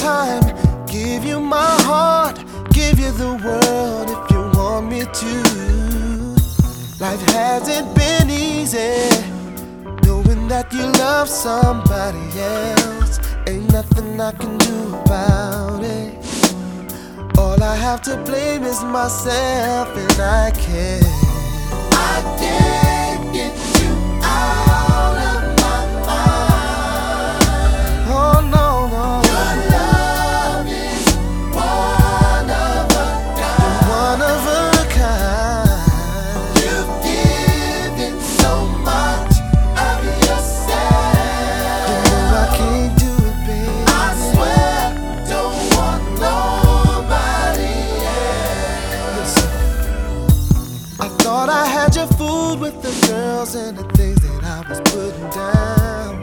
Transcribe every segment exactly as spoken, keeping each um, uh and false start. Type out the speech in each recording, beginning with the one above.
time, give you my heart, give you the world if you want me to. Life hasn't been easy, knowing that you love somebody else. Ain't nothing I can do about it. All I have to blame is myself, and I can't. I can't get you out of my mind. Oh no, no. Your love is one of a kind. One of a kind. You've given so much of yourself. You know I can't do it, baby. I swear, don't want nobody else. I thought I had you fooled with the girls and the things that I was putting down.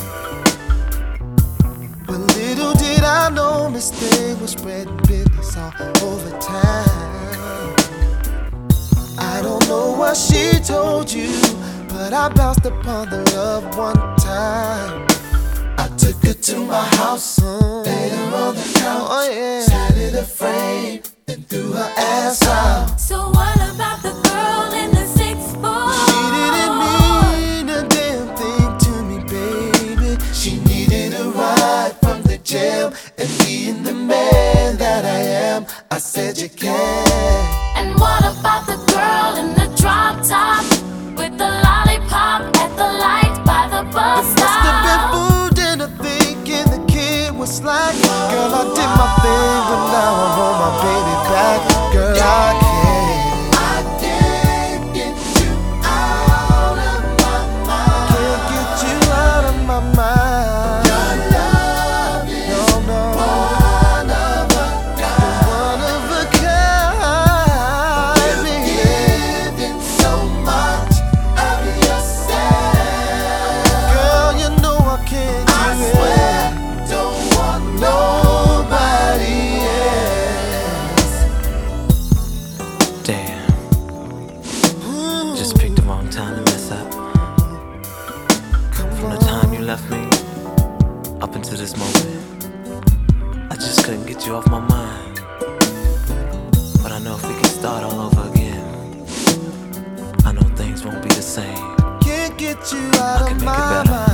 But little did I know, Miss Thing was spreading business all over town. I don't know what she told you, but I bounced upon the love one time. I took her to my house, laid her on the couch, oh, yeah. Sat in a frame, and threw her ass out. So what about the girl in the sixth floor? She didn't mean a damn thing to me, baby. She needed a ride from the jail, and being the man that I am, I said you can. And what about the girl in the drop top with the lollipop at the light by the bus It must have been stop? food dinner thinking the kid was slack. Girl, I did my thing, but now I want my baby back. Girl, I can't. I can't get you out of my mind. Can't get you out of my mind. Your love is no, no. one of a kind. One of a kind. You've given so much of yourself. Girl, you know I can't do I it. Swear, don't want nobody else. Damn, just picked the wrong time to mess up. From the time you left me up until this moment, I just couldn't get you off my mind. But I know if we can start all over again, I know things won't be the same. Can't get you out I can of make it my better. mind.